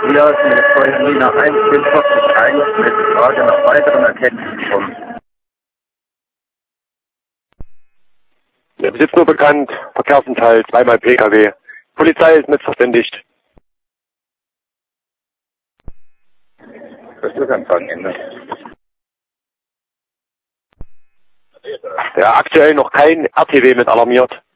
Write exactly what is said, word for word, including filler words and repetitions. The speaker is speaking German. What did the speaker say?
Hier ist mit Steuerlinie eins vierundvierzig eins mit Frage nach weiteren Erkenntnissen kommen. Der Besitz nur bekannt, Verkehrsunfall, zweimal P K W. Polizei ist mit verständigt. Versuchsanfang Ende. Ja, aktuell noch kein R T W mit alarmiert.